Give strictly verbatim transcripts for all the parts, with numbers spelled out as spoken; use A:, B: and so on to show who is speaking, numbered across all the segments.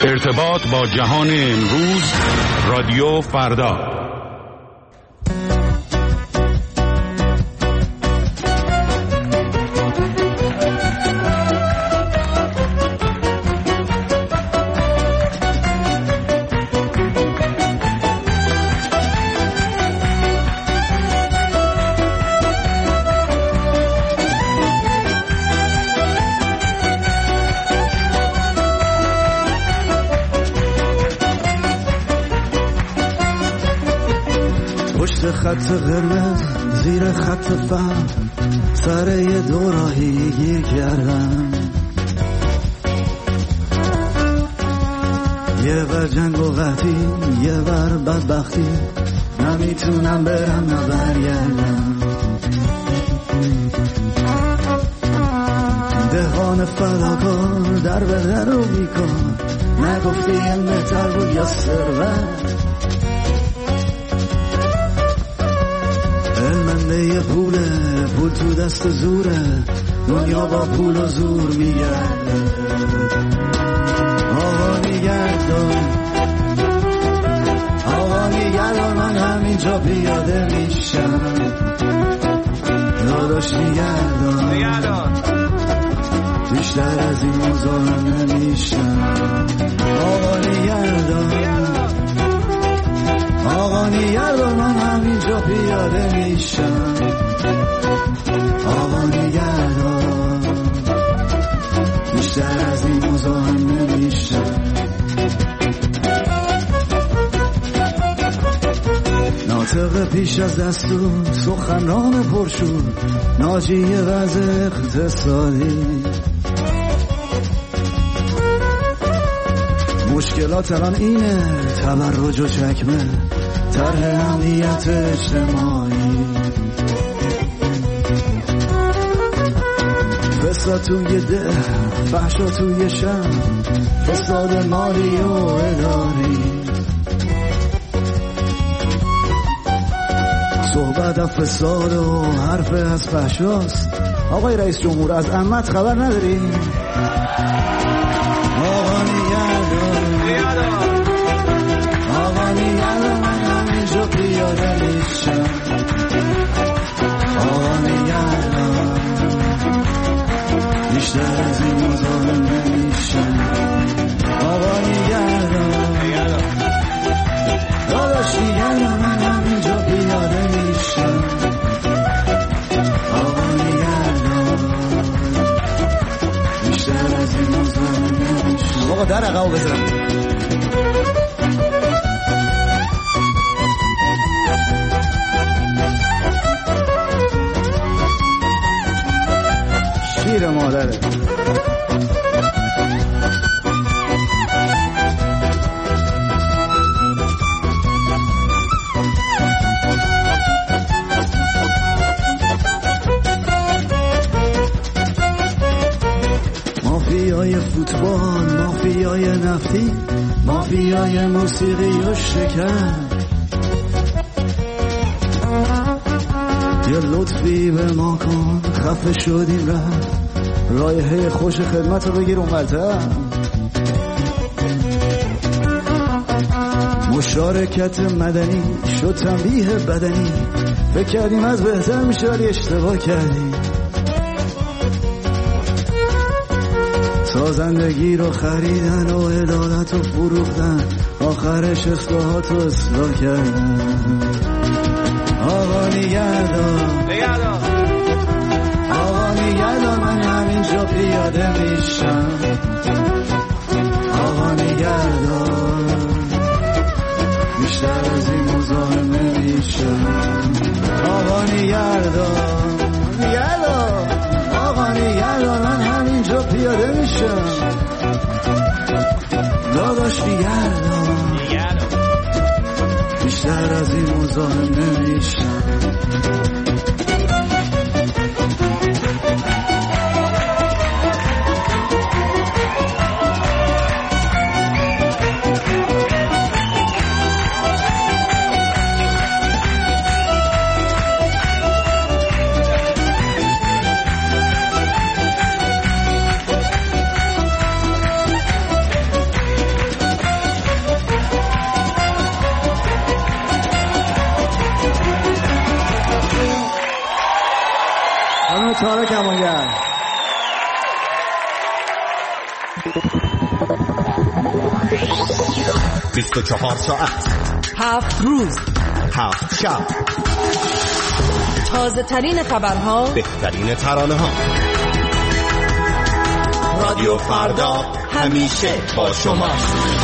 A: ارتباط با جهان امروز، رادیو فردا.
B: خط قرمز زیر خط فهم سر یه دوراهی کردم، یه بر جنگ و قحطی یه بر بدبختی، نمیتونم برم نه برگردم. دهان فداکار در به در رو بیکار، نگفتی این بهتر بود یا ثروت. علمنده پوله، پول تو دست زوره، دنیا با پول و زور میگرده. آقا میگردم، آقا میگردم، من همینجا پیاده میشم. داداش میگردم، بیشتر از این مزاحم نمیشم. آقا میگردم، آقا نگردم، من همینجا پیاده میشم. آقا نگردم، بیشتر از این مزاحم نمیشم. ناطق پیش از دستور، سخنران پرشور، ناجی وضع اقتصادی. مشکلات الان اینه، تبرج و چکمه، طرح امنیت اجتماعی. فساد توی ده، فحشا توی شهر، فساد مالی و اداری. صحبت از فساد و حرف از فحشاست. آقای رئیس جمهور از عمت خبر نداری؟ آقا نیگردم، آقا نیگردم، من همینجا پیاده میشم. آقا نیگردم، بیشتر از این مزاحم نمیشم. آقا نیگردم، داداش نیگردم، من همینجا پیاده میشم. آقا نیگردم، بیشتر از این مزاحم نمیشم. آقا در عقب بزنم. شیر مادره. مافیای فوتبال، مافیای نفتی، مافیای موسیقی و شکر. یه لطفی به ما کن، خفه شدیم رفت، رایحه خوش خدمت رو بگیر اونورتر. مشارکت مدنی شد تنبیه بدنی، فکر کردیم از بهتر میشه ولی اشتباه کردیم. سازندگی رو خریدن و عدالت رو فروختن، آخرش اصلاحات رو اصلاح کردن. آقا نگردم، آقا نگردم، من همینجا پیاده میشم. آقا نگردم، بیشتر از این مزاحم نمیشم. آقا نگردم، نگردم، آقا نگردم، من همینجا پیاده میشم. داداش نگردم، بیشتر از این مزاحم نمیشم. سارا کمانگر.
C: بیست و چهار ساعت،
D: هفت روز،
C: هفت شب،
D: تازه ترین خبرها،
C: بهترین ترانه ها. رادیو فردا همیشه با شماست.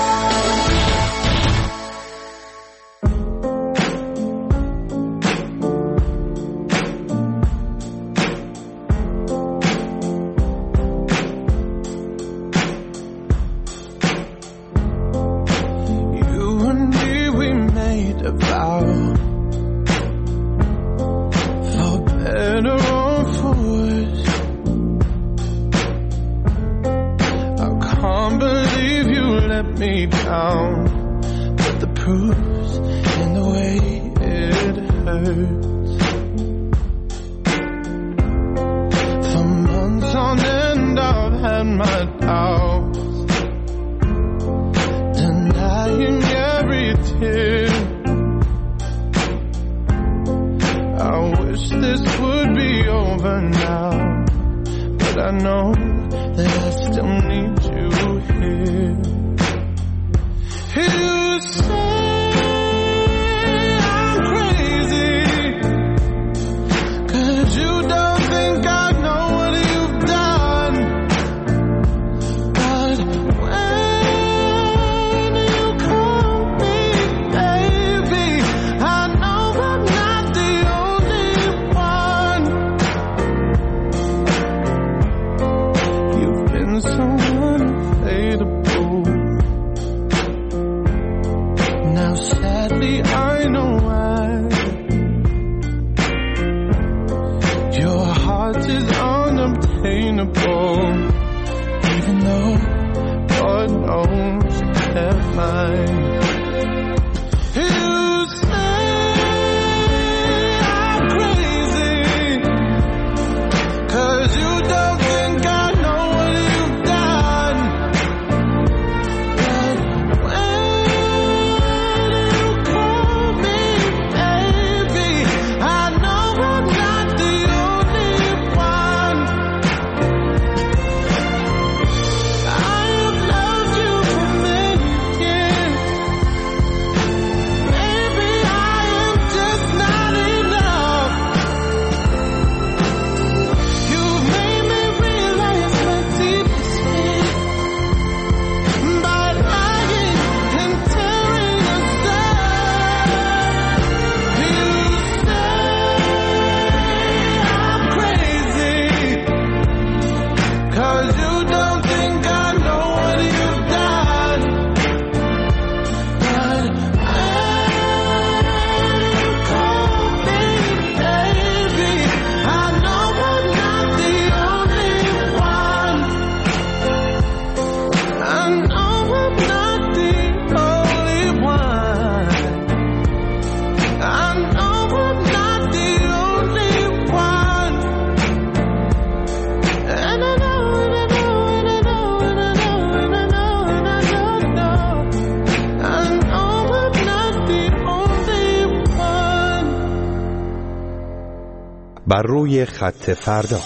C: بر روی خط فردا.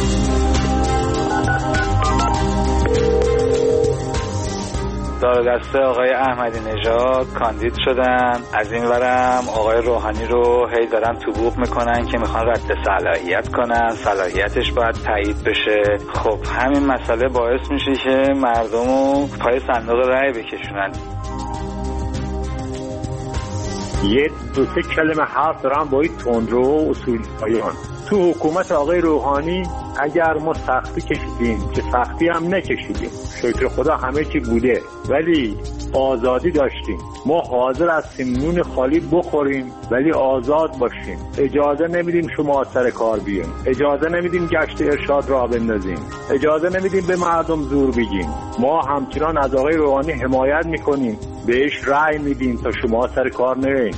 E: دار دسته آقای احمدی نژاد کاندید شدن، از این ورم آقای روحانی رو هی دارن تو بوق میکنن که میخوان رد صلاحیت کنن، صلاحیتش باید تایید بشه. خب همین مسئله باعث میشه که مردمو پای صندوق رأی بکشونن.
F: یه دو سه کلمه حرف دارم با این تندرو و اصول پایان. تو حکومت آقای روحانی اگر ما سختی کشیدیم که سختی هم نکشیدیم، شکر خدا همه چی بوده، ولی آزادی داشتیم. ما حاضر هستیم نون خالی بخوریم ولی آزاد باشیم. اجازه نمیدیم شما سر کار بیاین، اجازه نمیدیم گشت ارشاد را بندازیم، اجازه نمیدیم به مردم زور بگیم. ما همچنان از آقای روحانی حمایت میکنیم، بهش رأی میدیم تا شما سر کار نرین.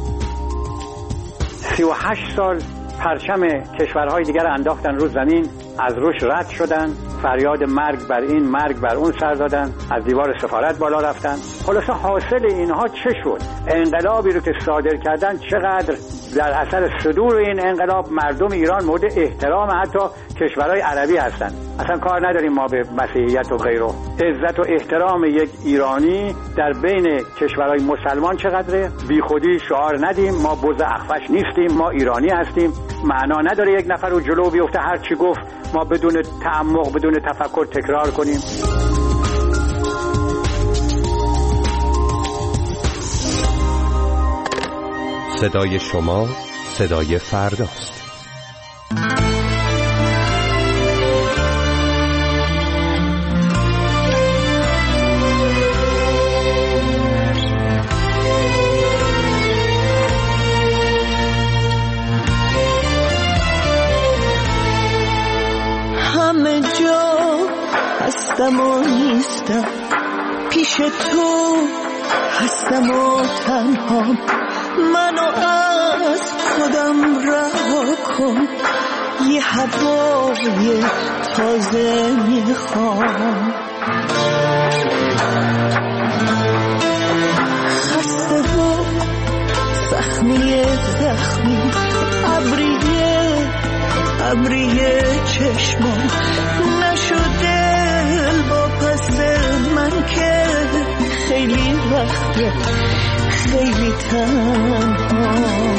G: سی و هشت سال پرچم کشورهای دیگر انداختن رو زمین
F: از روش رد شدن، فریاد مرگ بر این مرگ بر اون سر دادن، از دیوار سفارت بالا رفتن. خلاصه حاصل اینها چه شد؟ انقلابی رو که صادر کردن چقدر در اثر صدور این انقلاب مردم ایران مورد احترام حتی کشورهای عربی هستن. اصلا کار نداریم ما به مسیحیت و غیره. عزت و احترام یک ایرانی در بین کشورهای مسلمان چقدره؟ بی خودی شعار ندیم ما بز اخفش نیستیم، ما ایرانی هستیم. معنا نداره یک نفر رو جلو بیفته هر چی گفت ما بدون تعمق بدون تفکر تکرار کنیم.
C: صدای شما صدای فرداست.
G: همه جا هستم و نیستم، پیش تو هستم و تنها، منو از خودم رها کن، یه هوای تازه میخوام. خسته و زخمی زخمی ابریه ابریه چشمم نشده با پس من که خیلی وقته خیلی تنها.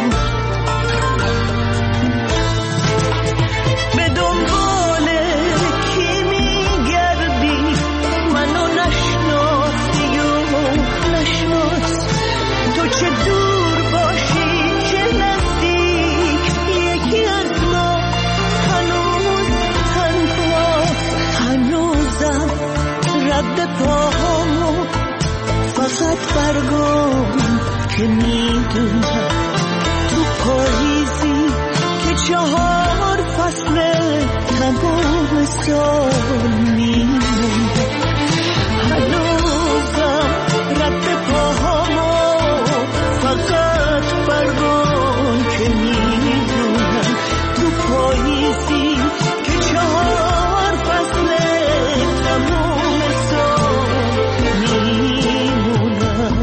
G: به دنبال کی میگردی منو نشناختی و نشناس، تو چه دور باشی چه نزدیک یکی از ما هنوز تنها. هنوزم رد پاهامو فقط برگام که میدونم تو پاییزی که چهار فصل تمام سال میمونم. هنوزم رد پاهامو فقط برگام که میدونم تو پاییزی که چهار فصل تمام سال میمونم.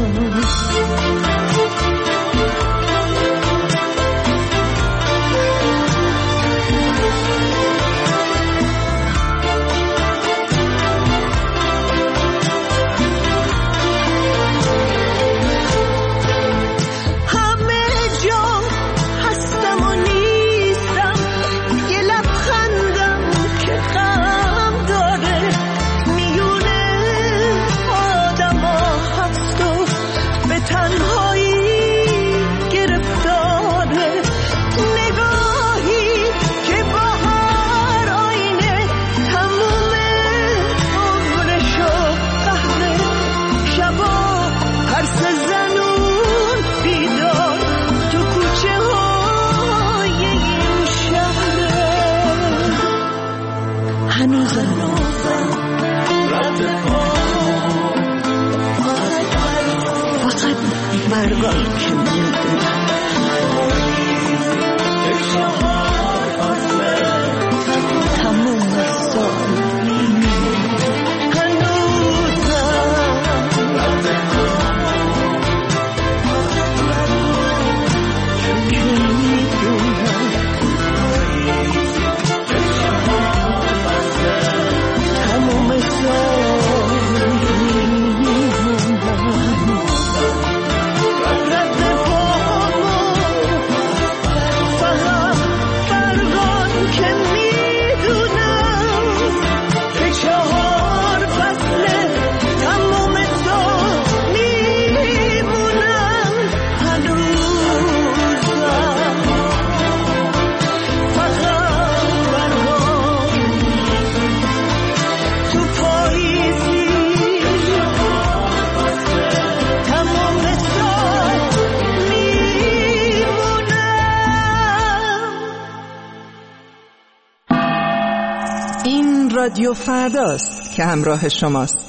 D: رادیو فرداست که همراه شماست.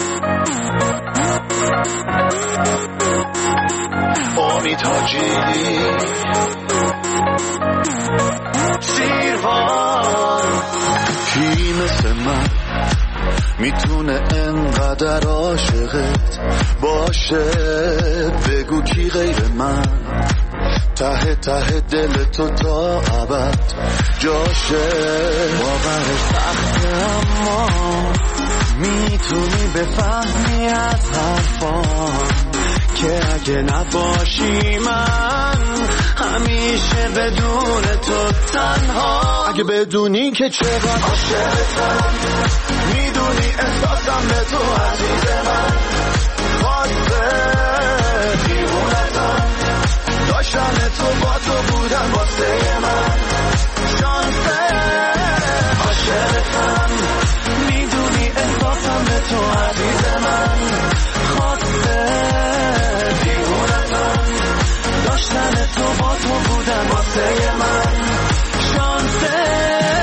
H: آمی تاجی
B: مادر عاشقت باشه، بگو کی غیر من ته ته دل تو تا ابد جاشه. باورش سخته اما میتونی بفهمی از حرفام که اگه نباشی من همیشه بدون تو تنها. اگه بدونی که چقدر عاشقتم، میدونی احساسم به تو عزیز من، خواسته دیوونتم، داشتن تو با تو بودن واسه من شانسه. عاشقتم، میدونی احساسم به تو عزیز من، خواسته دیوونتم، داشتن تو با تو بودن واسه من شانسه.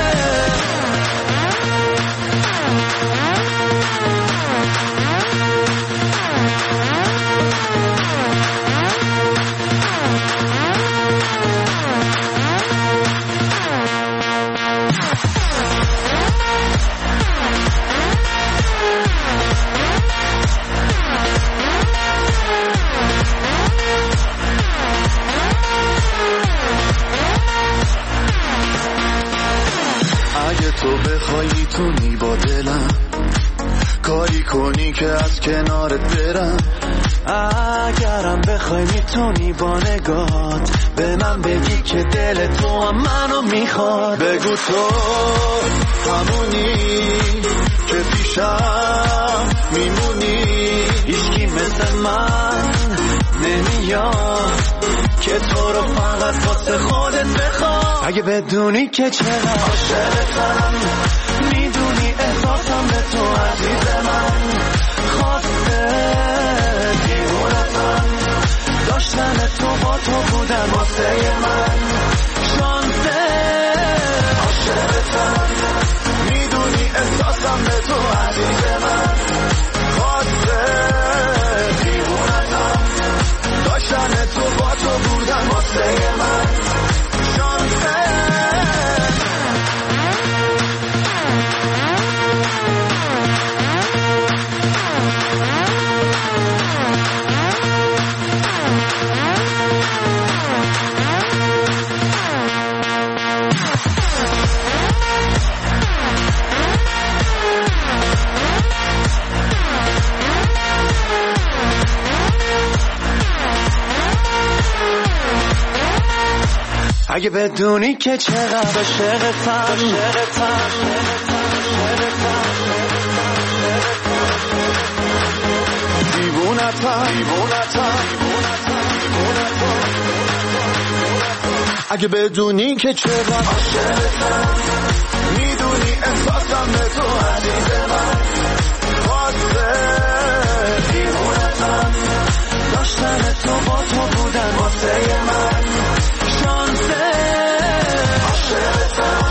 B: اگه تو بخوایی تونی با دلم کاری کنی که از کنارت برم، اگرم بخوای میتونی با نگات به من بگی که دل تو هم منو میخواد. بگو تو همونی که پیشم میمونی، هیچکی مثل من نمیاد که تو رو فقط واسه خودت بخواد. اگه بدونی که چقدر عاشقتم، میدونی احساسم به تو عزیز من، خواسته دیوونتم، داشتن تو با تو بودن واسه من شانسه. عاشقتم، میدونی احساسم به تو عزیز من، خواسته دیوونتم، داشتن تو با تو بودن واسه من شانسه. اگه بدونی که چقدر عاشقتم، دیوونتم، اگه بدونی که چقدر عاشقتم، میدونی احساسم به تو عزیز من، خواسته دیوونتم، داشتن تو با تو بودن واسه من شانسه. عاشقتم،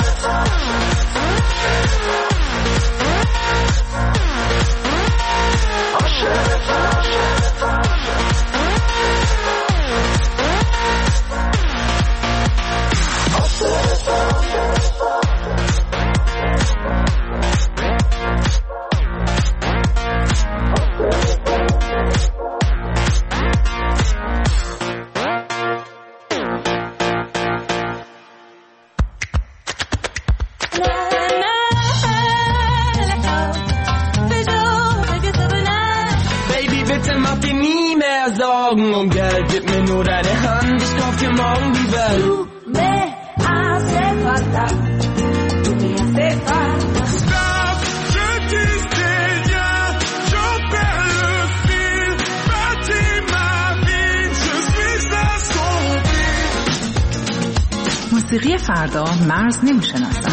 H: Augen, Geld, gib mir nur deine Hand, ich kauf dir morgen die Welt.
I: Du me hace falta, tu me hace falta.
G: Stop, je disais rien, j'en perds le fil, bâtis ma vie, je suis assombri.
D: موسیقی فردا مرز نمیشناسم.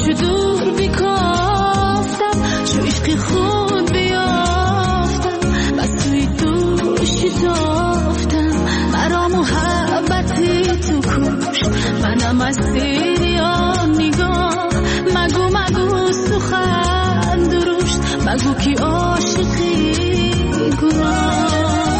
J: چو دور بیکافتم چو عشقی خود بیافتم بس توی دوشی تافتم مرا محبتی تو کش منم اسیر یا نگاه مگو مگو سخن درشت مگو کی عاشقی گناه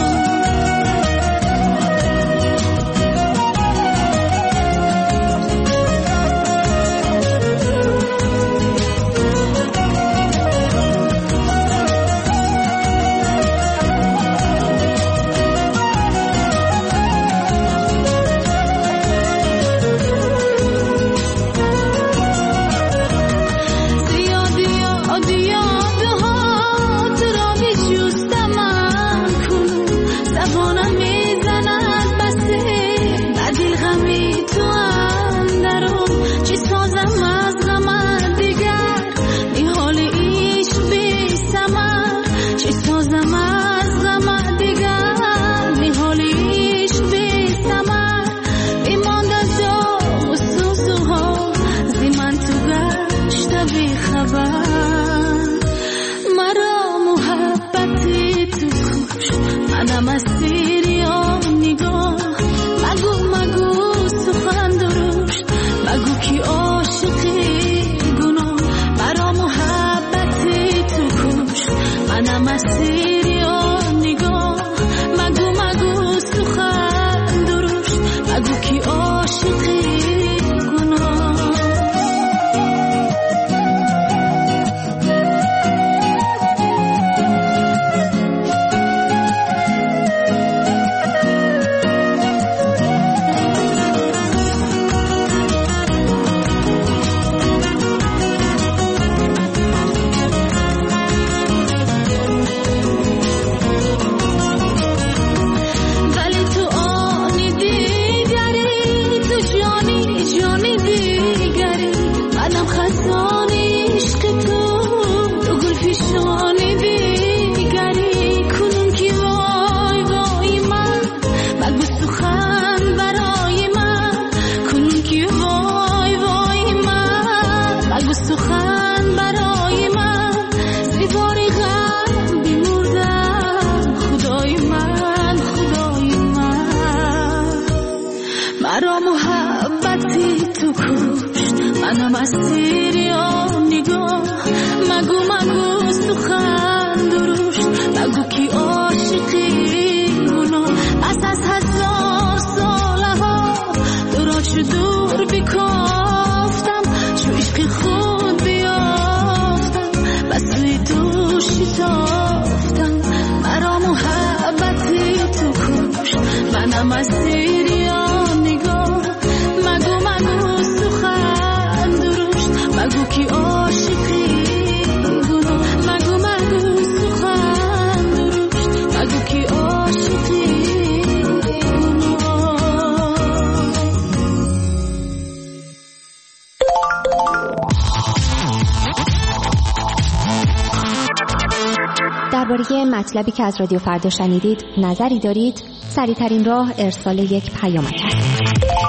K: درباره مطلبی که از رادیو فردا شنیدید نظری دارید؟ سریع‌ترین راه ارسال یک پیامک است.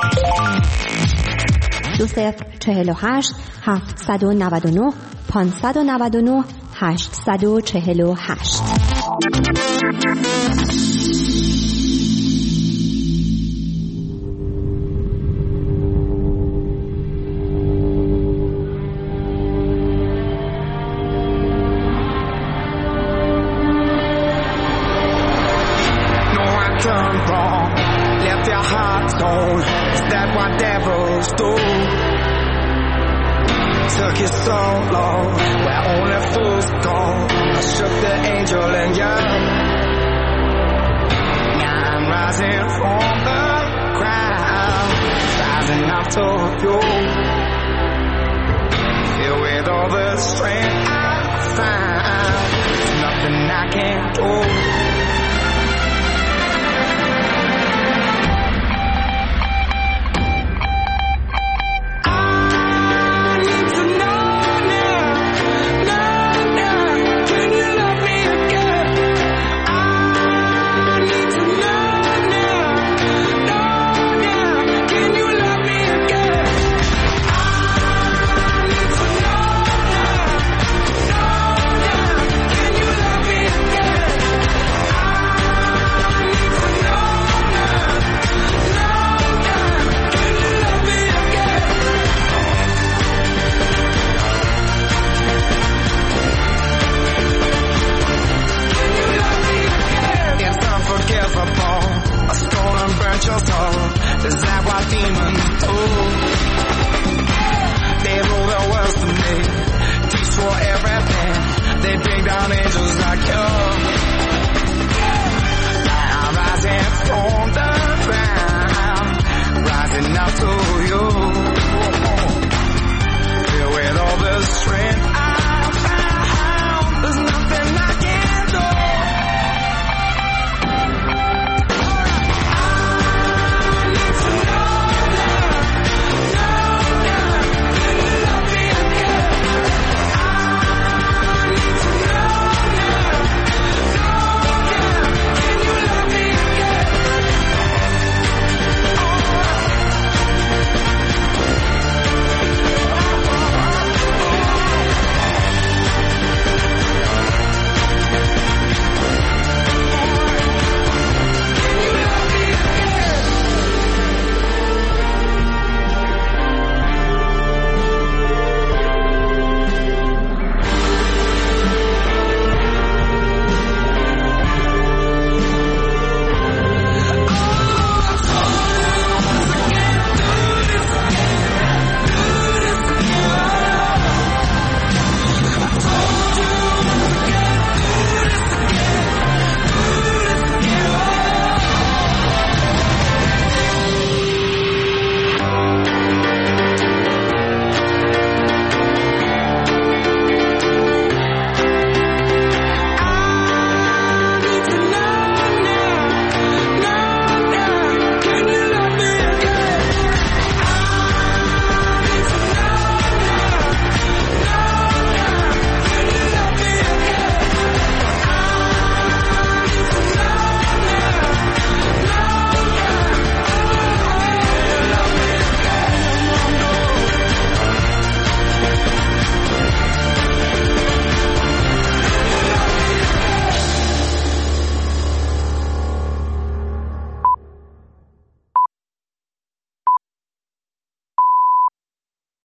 K: دو صفر چهل و هشت هفتصد و نود و نه پانصد و نود و نه هشتصد و چهل و هشت.
H: they bring down angels like you. Now I'm rising from the